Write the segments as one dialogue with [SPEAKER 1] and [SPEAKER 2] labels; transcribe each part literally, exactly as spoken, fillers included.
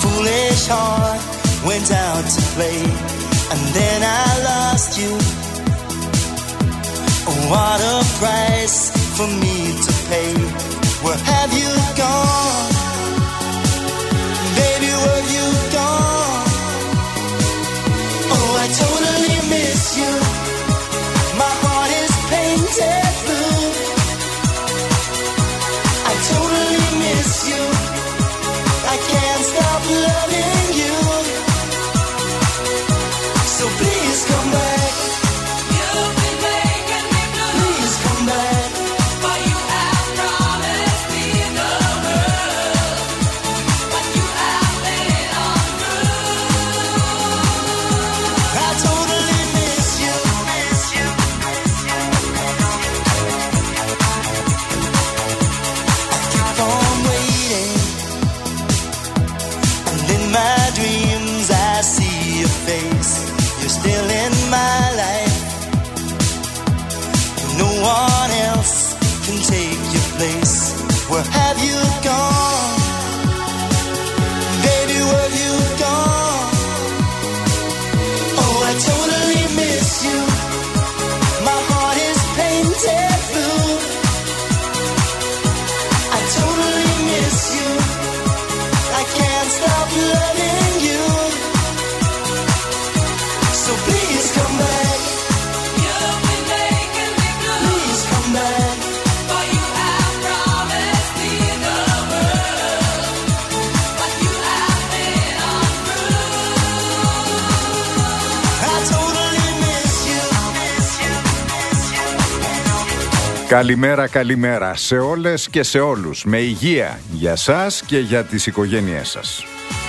[SPEAKER 1] foolish heart went out to play, and then I lost you. Oh, what a price for me to pay. Where have you gone? Baby, where have you gone? Oh, I totally miss you. My heart is painted blue. I totally miss you. I can't stop loving you. So please come back.
[SPEAKER 2] You've been making me blue.
[SPEAKER 1] Please come back.
[SPEAKER 2] For you have promised me the world, but you have been untrue.
[SPEAKER 1] I totally miss you. Miss you. I keep on waiting, and in my dreams I see your face. You're still in my life. No one else can take your place. Where have you gone? Baby, where have you gone? Oh, I totally miss you. My heart is painted blue. I totally miss you. I can't stop loving you. So please come back.
[SPEAKER 2] You've been making me blue.
[SPEAKER 1] Please come back.
[SPEAKER 2] For you have promised me the world, but you have been untrue.
[SPEAKER 1] I totally miss you. Miss you.
[SPEAKER 3] Καλημέρα, καλημέρα σε όλες και σε όλους. Με υγεία για σας και για τις οικογένειές σας.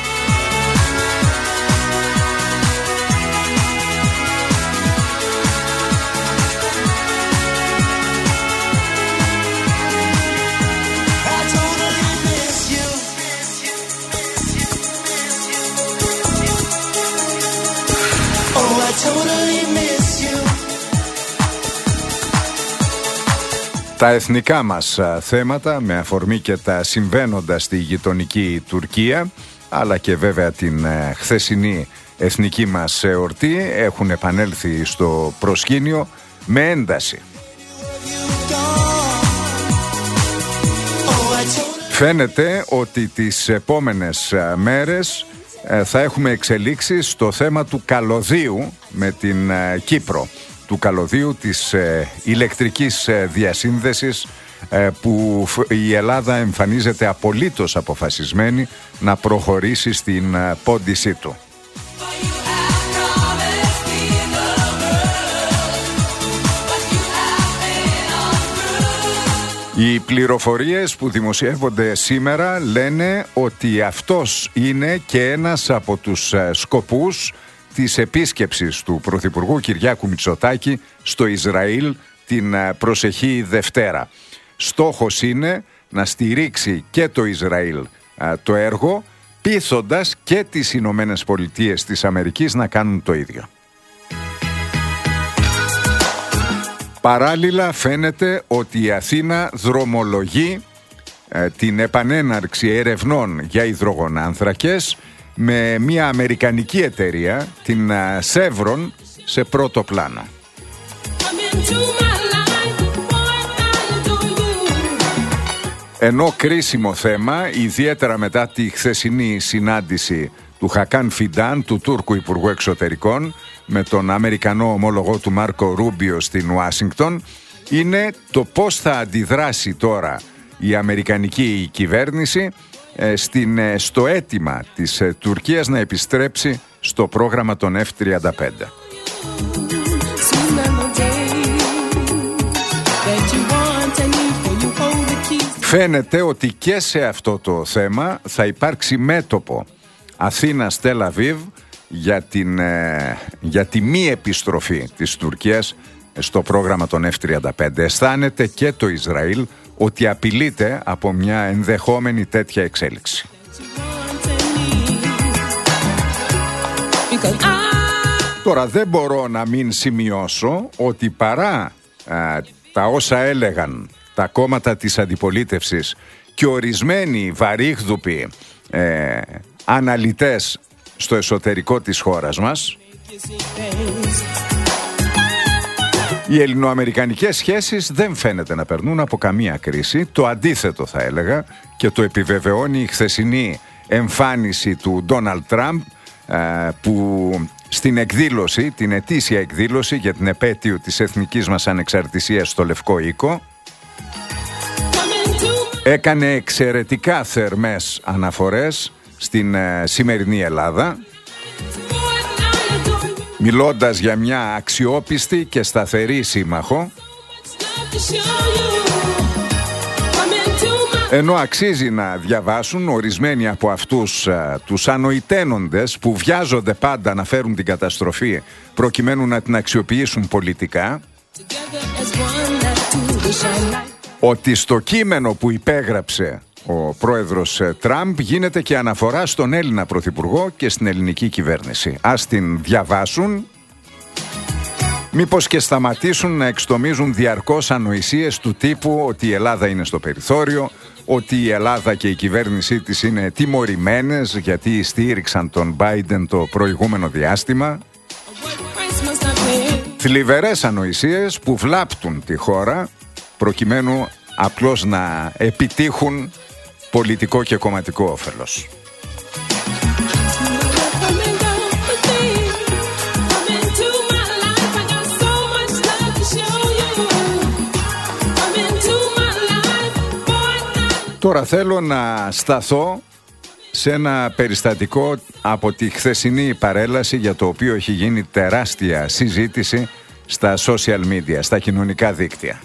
[SPEAKER 1] I totally miss you. Oh, I totally miss you.
[SPEAKER 3] Τα εθνικά μας α, θέματα με αφορμή και τα συμβαίνοντα στη γειτονική Τουρκία, αλλά και βέβαια την α, χθεσινή εθνική μας εορτή έχουν επανέλθει στο προσκήνιο με ένταση. Φαίνεται ότι τις επόμενες α, μέρες α, θα έχουμε εξελίξεις στο θέμα του καλωδίου με την α, Κύπρο. Του καλωδίου της ε, ηλεκτρικής ε, διασύνδεσης ε, που η Ελλάδα εμφανίζεται απολύτως αποφασισμένη να προχωρήσει στην ε, πόντισή του. Οι πληροφορίες που δημοσιεύονται σήμερα λένε ότι αυτός είναι και ένας από τους ε, σκοπούς της επίσκεψης του Πρωθυπουργού Κυριάκου Μητσοτάκη στο Ισραήλ την προσεχή Δευτέρα. Στόχος είναι να στηρίξει και το Ισραήλ α, το έργο, πείθοντας και τις Ηνωμένες Πολιτείες της Αμερικής να κάνουν το ίδιο. Παράλληλα φαίνεται ότι η Αθήνα δρομολογεί ε, την επανέναρξη ερευνών για υδρογονάνθρακες με μια αμερικανική εταιρεία, την Chevron, σε πρώτο πλάνο. Ενώ κρίσιμο θέμα, ιδιαίτερα μετά τη χθεσινή συνάντηση του Χακάν Φιντάν, του Τούρκου Υπουργού Εξωτερικών, με τον Αμερικανό ομόλογο του Μάρκο Ρούμπιο στην Ουάσιγκτον, είναι το πώς θα αντιδράσει τώρα η αμερικανική κυβέρνηση στην, στο αίτημα της Τουρκίας να επιστρέψει στο πρόγραμμα των εφ τριάντα πέντε. Φαίνεται ότι και σε αυτό το θέμα θα υπάρξει μέτωπο Αθήνας Τελ Αβίβ για, την, για τη μη επιστροφή της Τουρκίας στο πρόγραμμα των εφ τριάντα πέντε. Αισθάνεται και το Ισραήλ ότι απειλείται από μια ενδεχόμενη τέτοια εξέλιξη. Τώρα δεν μπορώ να μην σημειώσω ότι παρά α, τα όσα έλεγαν τα κόμματα της αντιπολίτευσης και ορισμένοι βαρύγδουποι ε, αναλυτές στο εσωτερικό της χώρας μας. Οι ελληνοαμερικανικές σχέσεις δεν φαίνεται να περνούν από καμία κρίση. Το αντίθετο θα έλεγα, και το επιβεβαιώνει η χθεσινή εμφάνιση του Ντόναλντ Τραμπ, που στην εκδήλωση, την ετήσια εκδήλωση για την επέτειο της εθνικής μας ανεξαρτησίας στο Λευκό Οίκο, έκανε εξαιρετικά θερμές αναφορές στην σημερινή Ελλάδα, μιλώντας για μια αξιόπιστη και σταθερή σύμμαχο, ενώ αξίζει να διαβάσουν ορισμένοι από αυτούς α, τους ανοηταίνοντες που βιάζονται πάντα να φέρουν την καταστροφή προκειμένου να την αξιοποιήσουν πολιτικά, ότι στο κείμενο που υπέγραψε ο πρόεδρος Τραμπ γίνεται και αναφορά στον Έλληνα Πρωθυπουργό και στην ελληνική κυβέρνηση. Ας την διαβάσουν, μήπως και σταματήσουν να εξτομίζουν διαρκώς ανοησίες του τύπου ότι η Ελλάδα είναι στο περιθώριο, ότι η Ελλάδα και η κυβέρνησή της είναι τιμωρημένες γιατί στήριξαν τον Biden το προηγούμενο διάστημα. Θλιβερές ανοησίες που βλάπτουν τη χώρα προκειμένου απλώς να επιτύχουν πολιτικό και κομματικό όφελος. Τώρα θέλω να σταθώ σε ένα περιστατικό από τη χθεσινή παρέλαση για το οποίο έχει γίνει τεράστια συζήτηση στα social media, στα κοινωνικά δίκτυα.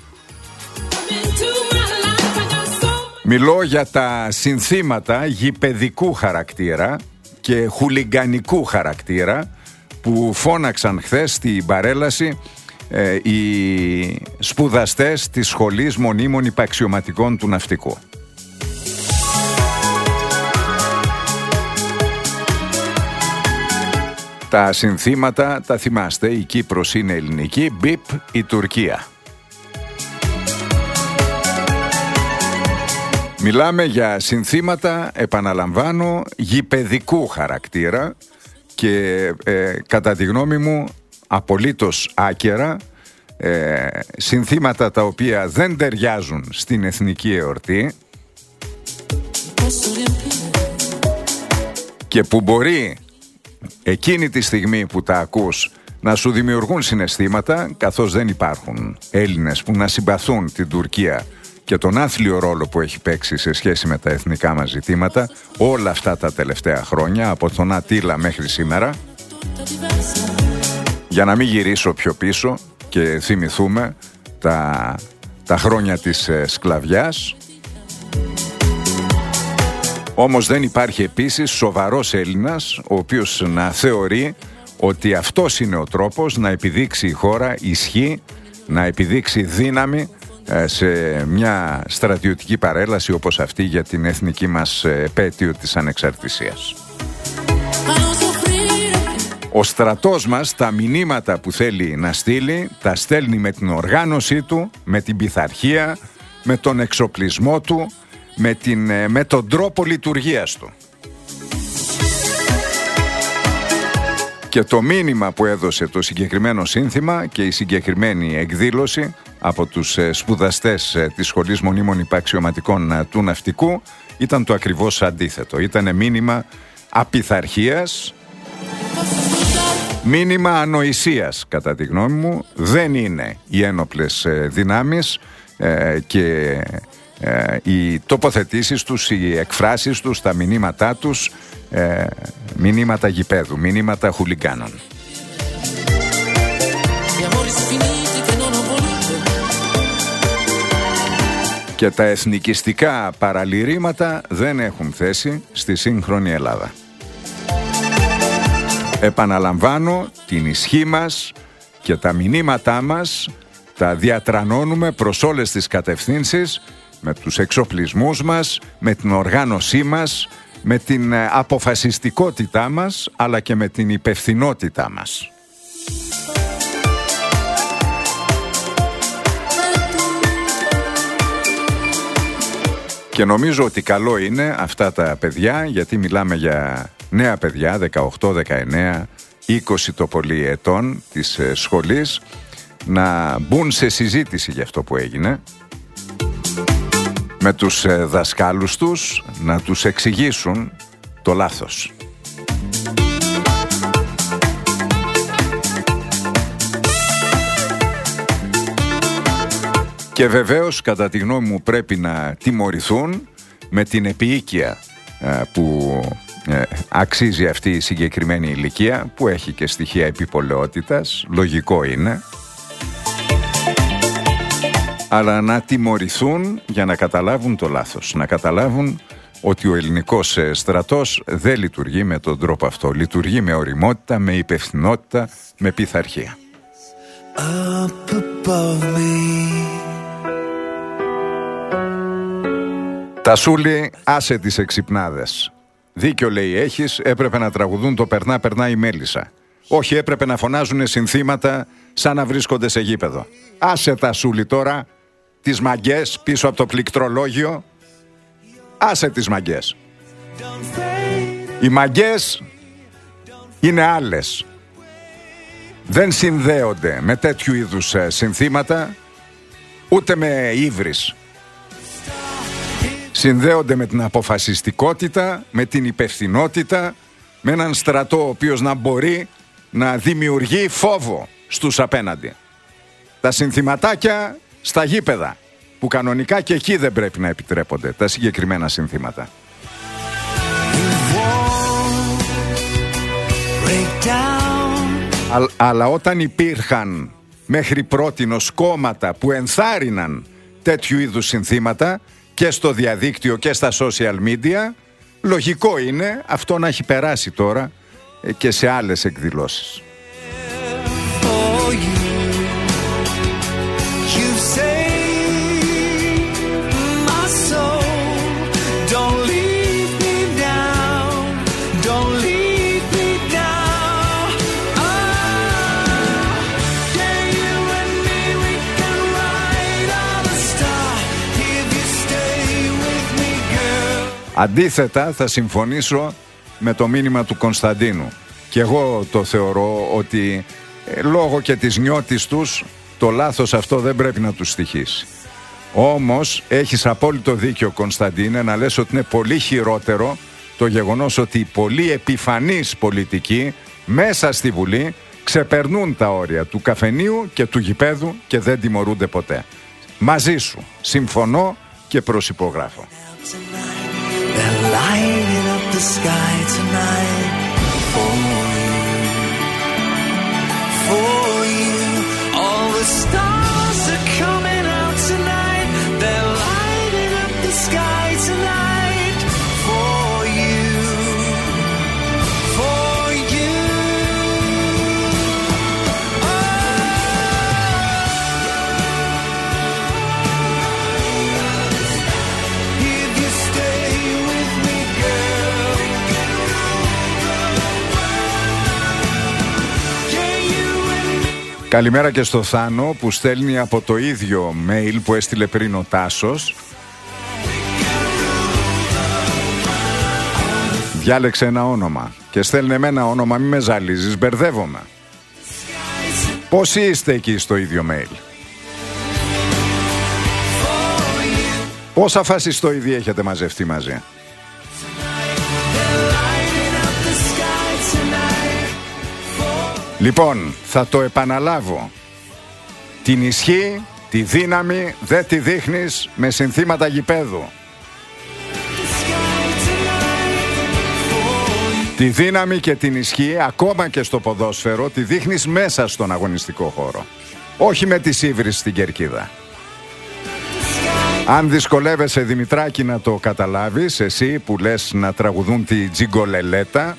[SPEAKER 3] Μιλώ για τα συνθήματα γηπεδικού χαρακτήρα και χουλιγκανικού χαρακτήρα που φώναξαν χθες στην παρέλαση ε, οι σπουδαστές της Σχολής Μονίμων Υπαξιωματικών του Ναυτικού. Τα συνθήματα τα θυμάστε, η Κύπρος είναι ελληνική, μπιπ η Τουρκία. Μιλάμε για συνθήματα, επαναλαμβάνω, γηπεδικού χαρακτήρα και ε, κατά τη γνώμη μου απολύτως άκερα, ε, συνθήματα τα οποία δεν ταιριάζουν στην εθνική εορτή και που μπορεί εκείνη τη στιγμή που τα ακούς να σου δημιουργούν συναισθήματα, καθώς δεν υπάρχουν Έλληνες που να συμπαθούν την Τουρκία και τον άθλιο ρόλο που έχει παίξει σε σχέση με τα εθνικά μας ζητήματα όλα αυτά τα τελευταία χρόνια, από τον Ατήλα μέχρι σήμερα. Για να μην γυρίσω πιο πίσω και θυμηθούμε τα, τα χρόνια της ε, σκλαβιάς. Όμως δεν υπάρχει επίσης σοβαρός Έλληνας ο οποίος να θεωρεί ότι αυτός είναι ο τρόπος να επιδείξει η χώρα ισχύ, να επιδείξει δύναμη σε μια στρατιωτική παρέλαση όπως αυτή για την εθνική μας επέτειο της ανεξαρτησίας. Ο στρατός μας τα μηνύματα που θέλει να στείλει τα στέλνει με την οργάνωσή του, με την πειθαρχία, με τον εξοπλισμό του, με, την, με τον τρόπο λειτουργίας του. Και το μήνυμα που έδωσε το συγκεκριμένο σύνθημα και η συγκεκριμένη εκδήλωση από τους σπουδαστές της Σχολής Μονίμων Υπαξιωματικών του Ναυτικού ήταν το ακριβώς αντίθετο. Ήτανε μήνυμα απειθαρχίας, μήνυμα ανοησίας κατά τη γνώμη μου. Δεν είναι οι ένοπλες δυνάμεις ε, και ε, οι τοποθετήσεις τους, οι εκφράσεις τους, τα μηνύματά τους ε, μηνύματα γηπέδου, μηνύματα χουλιγκάνων. Και τα εθνικιστικά παραλυρήματα δεν έχουν θέση στη σύγχρονη Ελλάδα. Επαναλαμβάνω, την ισχύ μας και τα μηνύματά μας τα διατρανώνουμε προς όλες τις κατευθύνσεις, με τους εξοπλισμούς μας, με την οργάνωσή μας, με την αποφασιστικότητά μας, αλλά και με την υπευθυνότητά μας. Και νομίζω ότι καλό είναι αυτά τα παιδιά, γιατί μιλάμε για νέα παιδιά, δεκαοκτώ, δεκαεννέα, είκοσι το πολύ ετών της ε, σχολής, να μπουν σε συζήτηση για αυτό που έγινε με τους ε, δασκάλους τους, να τους εξηγήσουν το λάθος. Και βεβαίως, κατά τη γνώμη μου, πρέπει να τιμωρηθούν με την επίοικια ε, που ε, αξίζει αυτή η συγκεκριμένη ηλικία, που έχει και στοιχεία επιπολαιότητας, λογικό είναι, αλλά να τιμωρηθούν για να καταλάβουν το λάθος, να καταλάβουν ότι ο ελληνικός στρατός δεν λειτουργεί με τον τρόπο αυτό, λειτουργεί με ωριμότητα, με υπευθυνότητα, με πειθαρχία.
[SPEAKER 1] Up above me.
[SPEAKER 3] Τασούλη, άσε τις εξυπνάδες. Δίκιο λέει έχεις, έπρεπε να τραγουδούν το «Περνά, περνά η Μέλισσα». Όχι, έπρεπε να φωνάζουν συνθήματα σαν να βρίσκονται σε γήπεδο. Άσε, Τασούλη, τώρα τις μαγκές πίσω από το πληκτρολόγιο. Άσε τις μαγκές. Οι μαγκές είναι άλλες. Δεν συνδέονται με τέτοιου είδους συνθήματα, ούτε με ύβρις. Συνδέονται με την αποφασιστικότητα, με την υπευθυνότητα, με έναν στρατό ο οποίος να μπορεί να δημιουργεί φόβο στους απέναντι. Τα συνθηματάκια στα γήπεδα, που κανονικά και εκεί δεν πρέπει να επιτρέπονται τα συγκεκριμένα συνθήματα. Α, αλλά όταν υπήρχαν μέχρι πρότινος κόμματα που ενθάρρυναν τέτοιου είδους συνθήματα και στο διαδίκτυο και στα social media, λογικό είναι αυτό να έχει περάσει τώρα και σε άλλες εκδηλώσεις. Αντίθετα, θα συμφωνήσω με το μήνυμα του Κωνσταντίνου. Και εγώ το θεωρώ ότι ε, λόγω και της νιώτης τους το λάθος αυτό δεν πρέπει να τους στοιχήσει. Όμως έχεις απόλυτο δίκιο, Κωνσταντίνε, να λες ότι είναι πολύ χειρότερο το γεγονός ότι οι πολύ επιφανείς πολιτικοί μέσα στη Βουλή ξεπερνούν τα όρια του καφενείου και του γηπέδου και δεν τιμωρούνται ποτέ. Μαζί σου συμφωνώ και προσυπογράφω.
[SPEAKER 1] They're lighting up the sky tonight for you, for you. All the stars are coming out tonight. They're lighting up the sky tonight for you, for you. Oh, if you stay.
[SPEAKER 3] Καλημέρα και στο Θάνο που στέλνει από το ίδιο mail που έστειλε πριν ο Τάσος. Διάλεξε ένα όνομα και στέλνε με ένα όνομα, μη με ζαλίζεις, μπερδεύομαι. Πόσοι είστε εκεί στο ίδιο mail? Πόσα φασιστοειδή έχετε μαζευτεί μαζί? Λοιπόν, θα το επαναλάβω. Την ισχύ, τη δύναμη δεν τη δείχνεις με συνθήματα γηπέδου. Τη δύναμη και την ισχύ, ακόμα και στο ποδόσφαιρο, τη δείχνεις μέσα στον αγωνιστικό χώρο. Όχι με τις ύβρις στην κερκίδα. Αν δυσκολεύεσαι, Δημητράκη, να το καταλάβεις, εσύ που λες να τραγουδούν τη τζιγκολελέτα,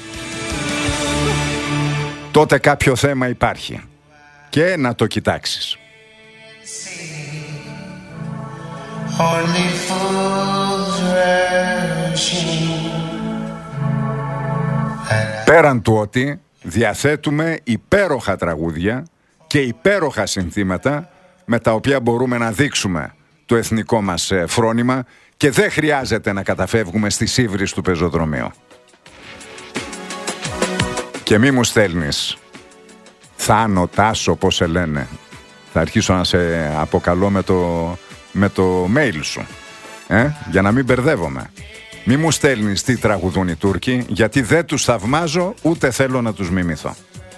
[SPEAKER 3] τότε κάποιο θέμα υπάρχει και να το κοιτάξεις. Πέραν του ότι διαθέτουμε υπέροχα τραγούδια και υπέροχα συνθήματα με τα οποία μπορούμε να δείξουμε το εθνικό μας φρόνημα και δεν χρειάζεται να καταφεύγουμε στις ύβρις του πεζοδρομίου. Και μη μου στέλνεις Θάνο, Τάσο, πώς σε λένε. Θα αρχίσω να σε αποκαλώ με το, με το mail σου, ε? Για να μην μπερδεύομαι. Μη μου στέλνεις τι τραγουδούν οι Τούρκοι, γιατί δεν τους θαυμάζω, ούτε θέλω να τους μιμηθώ.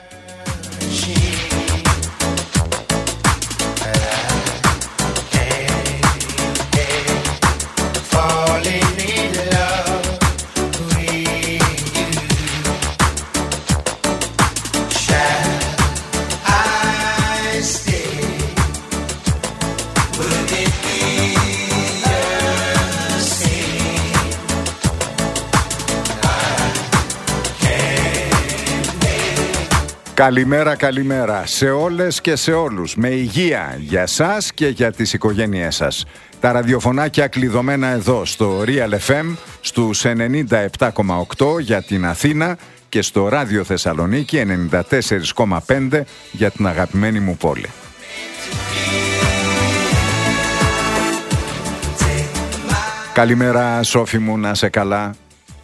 [SPEAKER 3] Καλημέρα, καλημέρα σε όλες και σε όλους. Με υγεία για σας και για τις οικογένειές σας. Τα ραδιοφωνάκια κλειδωμένα εδώ στο Real εφ εμ στους ενενήντα επτά κόμμα οκτώ για την Αθήνα και στο Ράδιο Θεσσαλονίκη ενενήντα τέσσερα κόμμα πέντε για την αγαπημένη μου πόλη. Καλημέρα Σόφη μου, να σε καλά.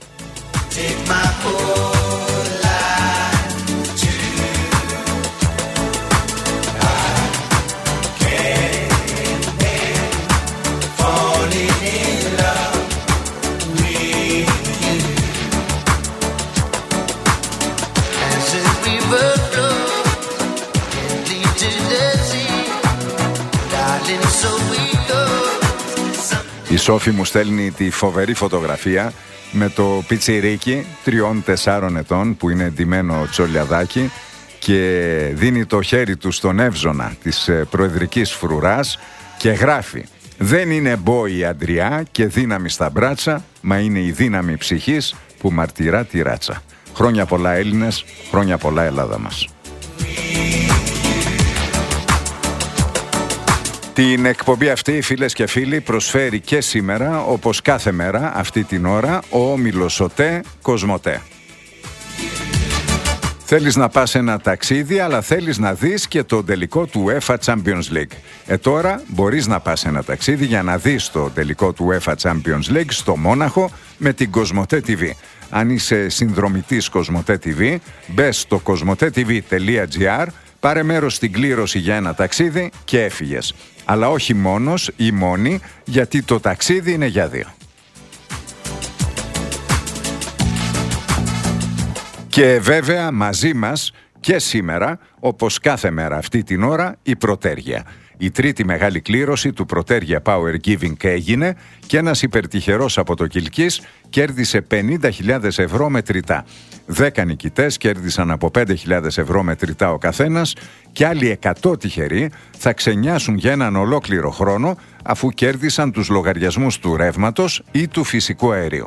[SPEAKER 3] Η Σόφη μου στέλνει τη φοβερή φωτογραφία με το πιτσιρίκι τριών-τεσσάρων ετών που είναι ντυμένο τσολιαδάκι και δίνει το χέρι του στον εύζωνα της προεδρικής φρουράς και γράφει: «Δεν είναι μπόη η αντριά και δύναμη στα μπράτσα, μα είναι η δύναμη ψυχής που μαρτυρά τη ράτσα». Χρόνια πολλά Έλληνες, χρόνια πολλά Ελλάδα μας. Την εκπομπή αυτή, φίλες και φίλοι, προσφέρει και σήμερα, όπως κάθε μέρα, αυτή την ώρα, ο όμιλος ΟΤΕ Κοσμοτέ. Θέλεις να πας ένα ταξίδι, αλλά θέλεις να δεις και το τελικό του UEFA Champions League. Ε, τώρα μπορείς να πας ένα ταξίδι για να δεις το τελικό του UEFA Champions League στο Μόναχο με την Κοσμοτέ τι βι. Αν είσαι συνδρομητής Κοσμοτέ τι βι, μπες στο κοσμοτέ τι βι τελεία τζι άρ, πάρε μέρος στην κλήρωση για ένα ταξίδι και έφυγες. Αλλά όχι μόνος ή μόνη, γιατί το ταξίδι είναι για δύο. Και βέβαια μαζί μας και σήμερα, όπως κάθε μέρα αυτή την ώρα, η Πρωτέργεια. Η τρίτη μεγάλη κλήρωση του Πρωτέργεια Power Giving έγινε και ένας υπερτυχερός από το Κιλκής κέρδισε πενήντα χιλιάδες ευρώ μετρητά. Δέκα νικητές κέρδισαν από πέντε χιλιάδες ευρώ μετρητά ο καθένας και άλλοι εκατό τυχεροί θα ξενιάσουν για έναν ολόκληρο χρόνο αφού κέρδισαν τους λογαριασμούς του ρεύματος ή του φυσικού αερίου.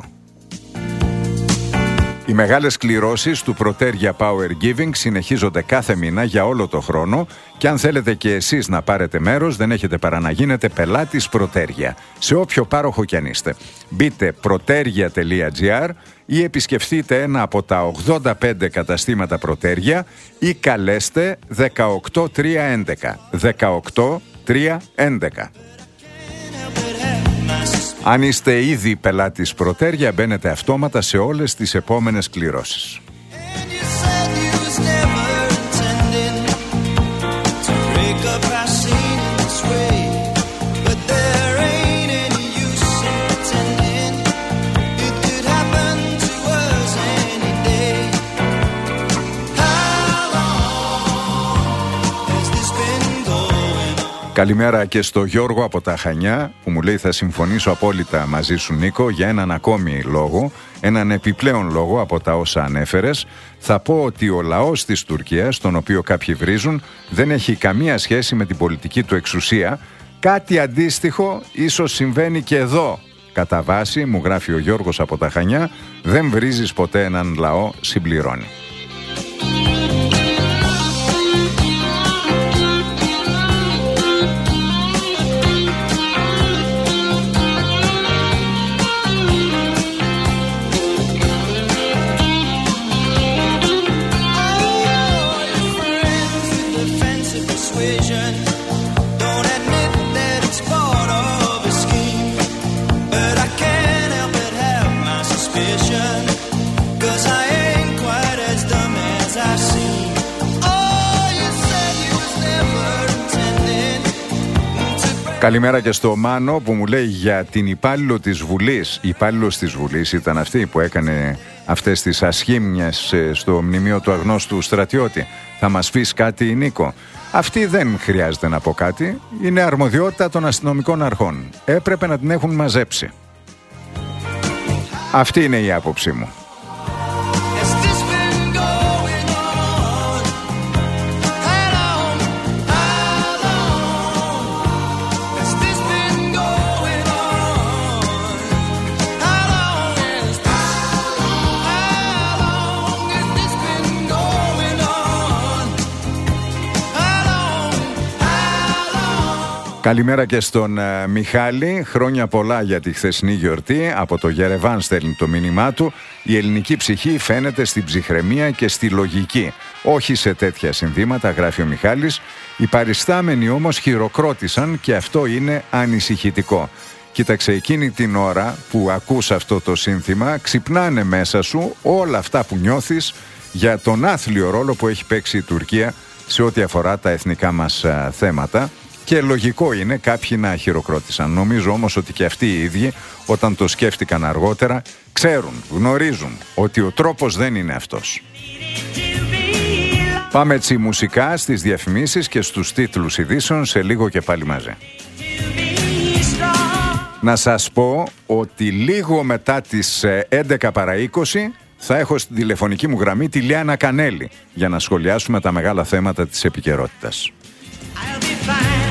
[SPEAKER 3] Οι μεγάλες κληρώσεις του Πρωτέργεια Power Giving συνεχίζονται κάθε μήνα για όλο το χρόνο και αν θέλετε και εσείς να πάρετε μέρος δεν έχετε παρά να γίνετε πελάτης Πρωτέργεια σε όποιο πάροχο κι αν είστε. Μπείτε πρωτέργεια τελεία τζι άρ ή επισκεφτείτε ένα από τα ογδόντα πέντε καταστήματα Πρωτέργεια ή καλέστε δεκαοκτώ τρία έντεκα. δεκαοκτώ τρία έντεκα. Αν είστε ήδη πελάτης Πρωτέργεια, μπαίνετε αυτόματα σε όλες τις επόμενες κληρώσεις. Καλημέρα και στο Γιώργο από τα Χανιά που μου λέει θα συμφωνήσω απόλυτα μαζί σου Νίκο για έναν ακόμη λόγο, έναν επιπλέον λόγο από τα όσα ανέφερες. Θα πω ότι ο λαός της Τουρκίας, τον οποίο κάποιοι βρίζουν, δεν έχει καμία σχέση με την πολιτική του εξουσία. Κάτι αντίστοιχο ίσως συμβαίνει και εδώ. Κατά βάση, μου γράφει ο Γιώργος από τα Χανιά, δεν βρίζεις ποτέ έναν λαό, συμπληρώνει.
[SPEAKER 1] Cause I ain't quite as dumb as I
[SPEAKER 3] Καλημέρα και στο Μάνο που μου λέει για την υπάλληλο της Βουλής. Η υπάλληλος της Βουλής ήταν αυτή που έκανε αυτές τις ασχήμιες στο μνημείο του αγνώστου στρατιώτη. Θα μας πεις κάτι, Νίκο? Αυτή δεν χρειάζεται να πω κάτι. Είναι αρμοδιότητα των αστυνομικών αρχών. Έπρεπε να την έχουν μαζέψει. Αυτή είναι η άποψή μου. Καλημέρα και στον uh, Μιχάλη. Χρόνια πολλά για τη χθεσινή γιορτή. Από το Γερεβάν στέλνει το μήνυμά του. Η ελληνική ψυχή φαίνεται στην ψυχραιμία και στη λογική. Όχι σε τέτοια συνθήματα, γράφει ο Μιχάλης. Οι παριστάμενοι όμως χειροκρότησαν και αυτό είναι ανησυχητικό. Κοίταξε, εκείνη την ώρα που ακούς αυτό το σύνθημα, ξυπνάνε μέσα σου όλα αυτά που νιώθεις για τον άθλιο ρόλο που έχει παίξει η Τουρκία σε ό,τι αφορά τα εθνικά μας uh, θέματα. Και λογικό είναι κάποιοι να χειροκρότησαν. Νομίζω όμως ότι και αυτοί οι ίδιοι, όταν το σκέφτηκαν αργότερα, ξέρουν, γνωρίζουν ότι ο τρόπος δεν είναι αυτός. Πάμε έτσι μουσικά στις διαφημίσεις και στους τίτλους ειδήσεων, σε λίγο και πάλι μαζί. Να σας πω ότι λίγο μετά τις έντεκα παρά είκοσι θα έχω στην τηλεφωνική μου γραμμή τη Λιάννα Κανέλη για να σχολιάσουμε τα μεγάλα θέματα της επικαιρότητας.
[SPEAKER 2] I'll be fine.